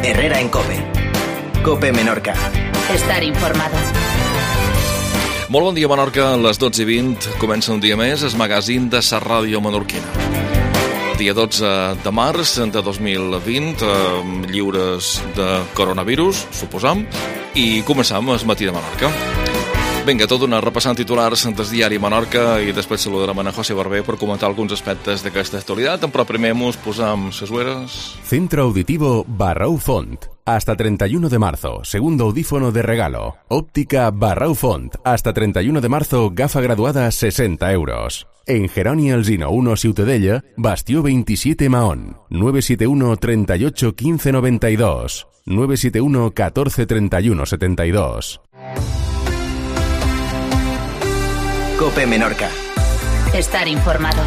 Herrera en COPE. COPE Menorca. Estar informado. Molt bon dia, Menorca. A les 12:20 comença un dia més el magazín de la ràdio menorquina. Dia 12 de març de 2020, lliures de coronavirus, suposam, i començam el matí de Menorca. Vinga, tot una repassant titulars del diari Menorca i després saludarem a José Barber per comentar alguns aspectes d'aquesta actualitat, però primer mos posam les ueres. Centro Auditivo Barrau Font. Hasta 31 de marzo, segundo audífono de regalo. Óptica Barrau Font. Hasta 31 de marzo, gafa graduada 60 euros. En Geroni Alsino 1 Ciutadella, Bastió 27 Mahón. 971 38 15 92. 971 14 31 72. COPE Menorca. Estar informado.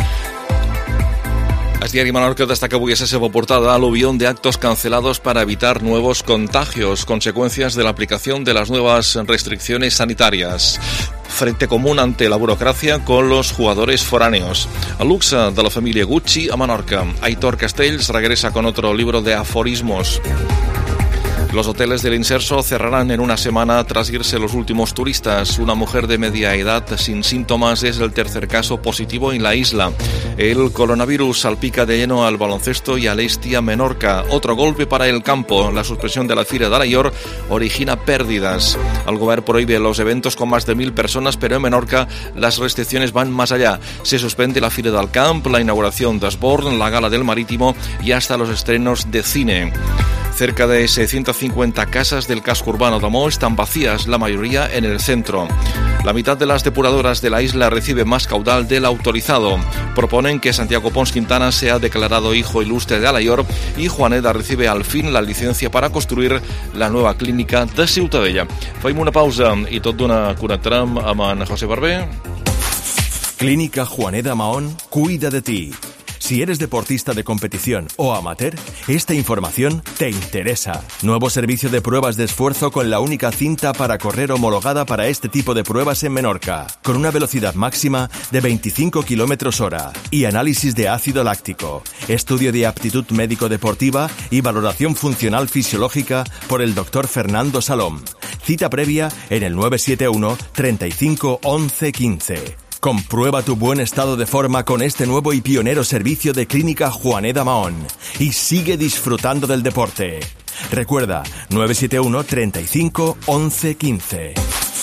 El diari Menorca destaca avui a la seva portada aluvión de actos cancelados para evitar nuevos contagios, consecuencias de la aplicación de las nuevas restricciones sanitarias. Frente común ante la burocracia con los jugadores foráneos. El luxe de la familia Gucci a Menorca. Aitor Castells regresa con otro libro de aforismos. Los hoteles del Inserso cerrarán en una semana tras irse los últimos turistas. Una mujer de media edad sin síntomas es el tercer caso positivo en la isla. El coronavirus salpica de lleno al baloncesto y al Estia Menorca. Otro golpe para el campo. La suspensión de la Fira de Alaior origina pérdidas. El gobierno prohíbe los eventos con más de 1.000 personas, pero en Menorca las restricciones van más allá. Se suspende la Fira del Camp, la inauguración de Asborn, la Gala del Marítimo y hasta los estrenos de cine. Cerca de 650 casas del casco urbano de Mo están vacías, la mayoría en el centro. La mitad de las depuradoras de la isla recibe más caudal del autorizado. Proponen que Santiago Pons Quintana sea declarado hijo ilustre de Alaior y Juaneda recibe al fin la licencia para construir la nueva clínica de Ciutadella. Fem una pausa i tot d'una connectarem amb en José Barber. Clínica Juaneda Mahón cuida de ti. Si eres deportista de competición o amateur, esta información te interesa. Nuevo servicio de pruebas de esfuerzo con la única cinta para correr homologada para este tipo de pruebas en Menorca, con una velocidad máxima de 25 km/h y análisis de ácido láctico, estudio de aptitud médico-deportiva y valoración funcional fisiológica por el Dr. Fernando Salom. Cita previa en el 971 35 11 15. Comprueba tu buen estado de forma con este nuevo y pionero servicio de Clínica Juaneda Mahón y sigue disfrutando del deporte. Recuerda, 971 35 11 15.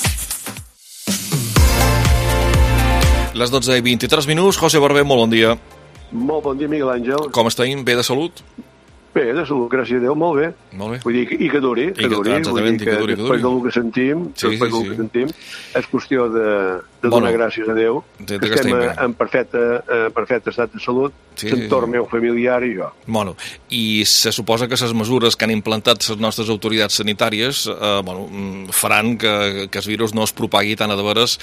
Les 12:23. José Barber, molt bon dia. Molt bon dia, Miguel Àngel. Com estem? Bé de salut? Bé, de salut, gràcies a Déu, molt bé. Molt bé. Vull dir, i que duri, exactament, vull dir que després del que sentim, és qüestió de donar gràcies a Déu, que estem en perfecte estat de salut, l'entorn meu familiar i jo. Bueno, i se suposa que les mesures que han implantat les nostres autoritats sanitàries faran que el virus no es propagui tan a de veres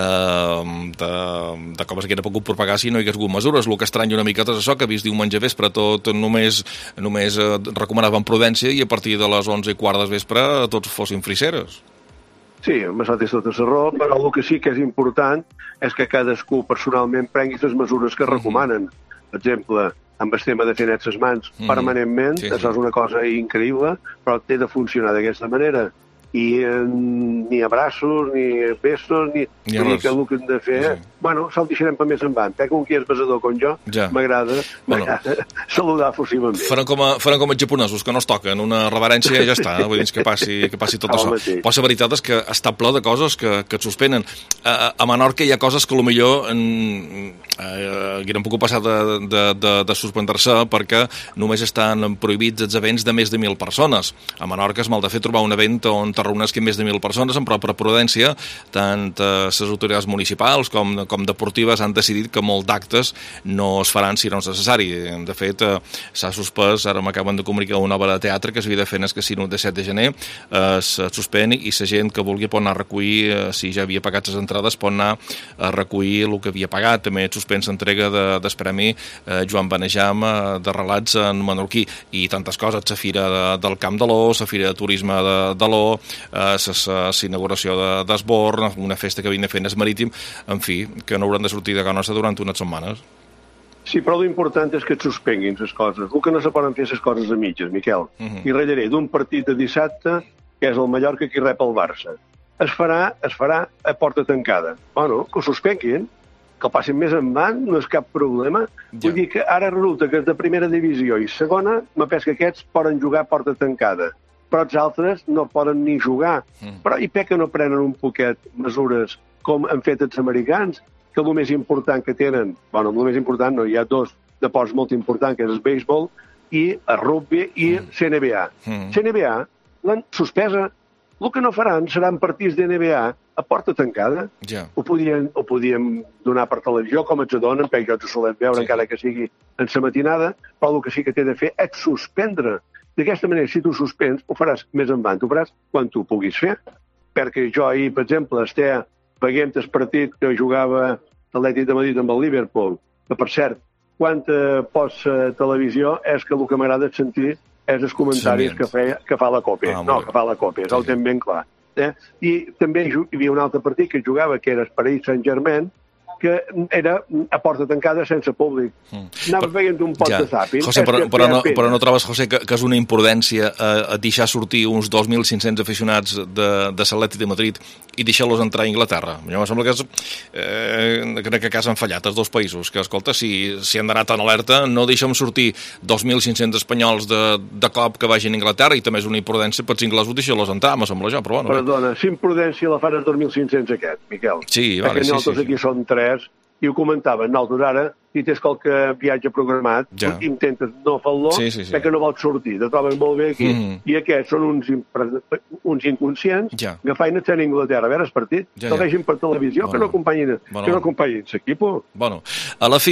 de com s'hauria pogut propagar si no hi hagués hagut mesures. El que estranya una miqueta és això, que vist diumenge vespre tot només recomanaven prudència i a partir de les 11:15 del vespre tots fossin friseres. Sí, m'ha saltat tota la raó, però el que sí que és important és que cadascú personalment prengui les mesures que recomanen. Per exemple, amb el tema de fer net les mans permanentment, això és una cosa increïble, però té de funcionar d'aquesta manera. I ni abraços, ni besos, ni el que hem de fer. Bueno, se'l deixarem per més endavant. Com qui és besador com jo, m'agrada saludar fosiblement. Faran com els japonesos, que no es toquen, una reverència i ja està, vull dir que passi tot això. Però la veritat és que està ple de coses que et suspenen. A Menorca hi ha coses que potser haurien pogut passar de suspendre-se perquè només estan prohibits els events de més de 1.000 persones. A Menorca és mal de fer trobar un event on te reuneixin més de 1.000 persones, però per prudència, tant les autoritats municipals com deportives han decidit que molts d'actes no es faran si no és necessari. De fet, s'ha suspès, ara m'acaben de comunicar una obra de teatre que s'havia de fer en el casino de 7 de gener, es suspèn i la gent que vulgui pot anar a recollir, si ja havia pagat les entrades, pot anar a recollir el que havia pagat. També suspèn l'entrega del premi Joan Benejam de relats en menorquí i tantes coses, la Fira del Camp de l'O, la Fira de Turisme de l'O, l'inauguració d'Asborn, una festa que havien de fer en el Marítim, en fi, que no hauran de sortir de casa nostra durant unes setmanes. Sí, però l'important és que et suspenguin les coses. El que no se poden fer les coses a mitges, Miquel. I ratllaré d'un partit de dissabte, que és el Mallorca qui rep el Barça. Es farà a porta tancada. Bueno, que ho suspenguin, que el passin més endavant, no és cap problema. Vull dir que ara resulta que és de primera divisió i segona, m'apès que aquests poden jugar a porta tancada, però els altres no poden ni jugar. Però i que no prenen un poquet mesures com han fet els americans, que el més important que tenen, bueno, el més important no, hi ha dos deports molt importants, que és el béisbol i el rugby i CNBA. CNBA l'han suspesa. El que no faran seran partits de NBA a porta tancada. Ho podíem donar per televisió, com ens donen, perquè jo ho solem veure, encara que sigui en la matinada, però el que sí que té de fer és suspendre. D'aquesta manera, si tu suspens, ho faràs més endavant, ho faràs quan tu puguis fer. Perquè jo ahir, per exemple, estava veient el partit que jugava l'Atlètic de Madrid amb el Liverpool, que, per cert, quan pots televisió és que el que m'agrada sentir és els comentaris que fa la COPE. Que fa la COPE, ho tenen ben clar. I també hi havia un altre partit que jugava, que era el Paris Saint-Germain, que era a porta tancada sense públic. Anava veient un pot de zàping. José, però no trobes, José, que és una imprudència deixar sortir uns 2.500 aficionats de l'Atlètic de Madrid i deixar-los entrar a Anglaterra? A mi em sembla que crec que han fallat els dos països, que, escolta, si han d'anar tan alerta, no deixem sortir 2.500 espanyols de cop que vagin a Anglaterra, i també és una imprudència pels inglesos deixar-los entrar, me sembla jo, però bueno. Perdona, si imprudència la fan els 2.500 aquest, Miquel. Sí, vale, sí. Nosaltres aquí són 3, i ho comentaven, nosaltres ara, si tens qualque viatge programat, intentes no fer-lo, perquè no vols sortir, te troben molt bé aquí, i aquests són uns inconscients que feien a Anglaterra a veure el partit, que el vegin per televisió, que no acompanyin l'equip. Bueno, a la fi,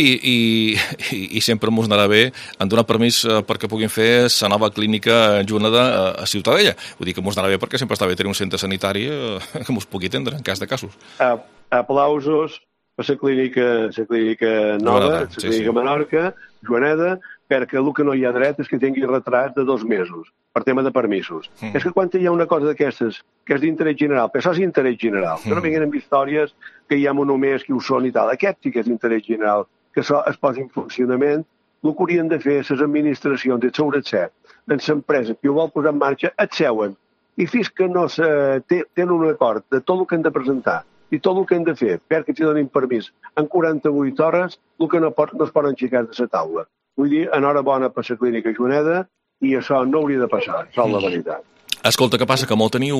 i sempre mos anarà bé, han donat permís perquè puguin fer la nova clínica Juneda a Ciutadella. Vull dir que mos anarà bé perquè sempre està bé tenir un centre sanitari que mos pugui atendre en cas de casos. Aplausos per la clínica nova, la clínica Menorca, Joaneda, perquè el que no hi ha dret és que tingui retrat de 2 mesos, per tema de permisos. És que quan hi ha una cosa d'aquestes, que és d'interès general, però això és interès general, que no vinguin amb històries que hi ha monomers que ho són i tal, aquest sí que és interès general, que això es posi en funcionament, el que haurien de fer les administracions de seguretat, en l'empresa que ho vol posar en marxa, et seuen, i fins que no tenen un acord de tot el que han de presentar, i tot el que han de fer perquè si donin permís en 48 hores, el que no es poden aixecar de la taula. Vull dir, enhorabona per la clínica Juneda, i això no hauria de passar, això és la veritat. Escolta, què passa? Que molt teniu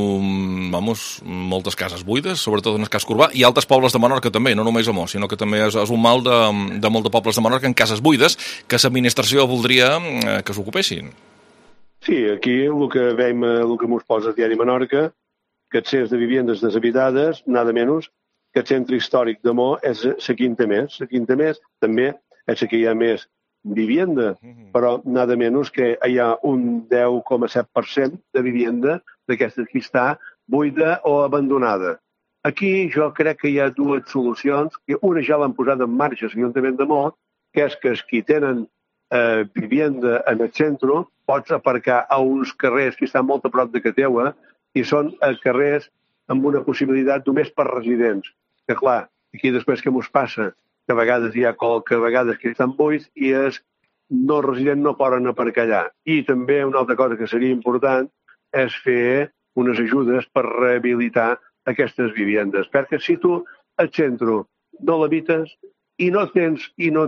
moltes cases buides, sobretot en el casc urbà, i altres pobles de Menorca també, no només a Mos, sinó que també és un mal de molts de pobles de Menorca en cases buides, que l'administració voldria que s'ocupessin. Sí, aquí el que veiem, el que mos posa el diari Menorca, que el centre de viviendes deshabitades, nada menys, que el centre històric de Mo és la quinta més. La quinta més també és la que hi ha més vivienda, però nada menys que hi ha un 10,7% de vivienda d'aquesta que està buida o abandonada. Aquí jo crec que hi ha 2 solucions, que una ja l'han posat en marxa l'Ajuntament de Mo, que és que els qui tenen vivienda en el centre pots aparcar a uns carrers que estan molt a prop de casa teua, i són carrers amb una possibilitat només per residents. Que clar, aquí després què mos passa? Que a vegades hi ha vegades que estan buits i els no residents no poden aparcar allà. I també una altra cosa que seria important és fer unes ajudes per rehabilitar aquestes viviendes. Perquè si tu al centre no l'habites i no tens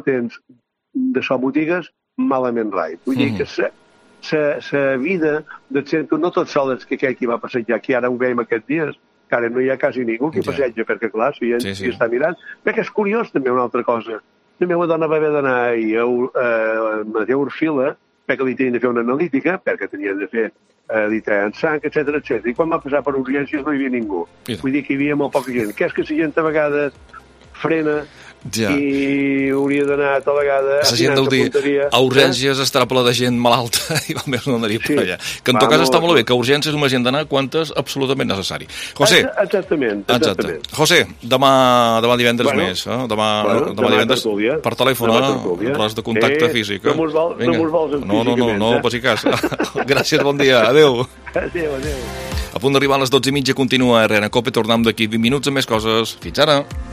de so botigues, malament rai. Vull dir que la vida del centre no tot sol és que aquell qui va passejar, que ara ho veiem aquests dies, que ara no hi ha quasi ningú que passeja, perquè clar, si està mirant. Perquè és curiós també una altra cosa. També la dona va haver d'anar a Mateu Orfila, perquè li tenien de fer una analítica, perquè tenien de fer litre en sang, etc. I quan va passar per urgències no hi havia ningú. Vull dir que hi havia molt poca gent. Que és que la gent a vegades frena i hauria d'anar tota vegada la gent deu dir, a urgències estarà ple de gent malalta i va més no anaria per allà. Que en tot cas està molt bé, que a urgències només hi han d'anar quantes absolutament necessari. José, exactament. José, demà divendres més, demà divendres per telèfon, res de contacte físic. No mos vols físicament. No, per si cas. Gràcies, bon dia, adeu. Adeu. A punt d'arribar a les 12:30 continua RN Cope, tornem d'aquí 20 minuts amb més coses. Fins ara.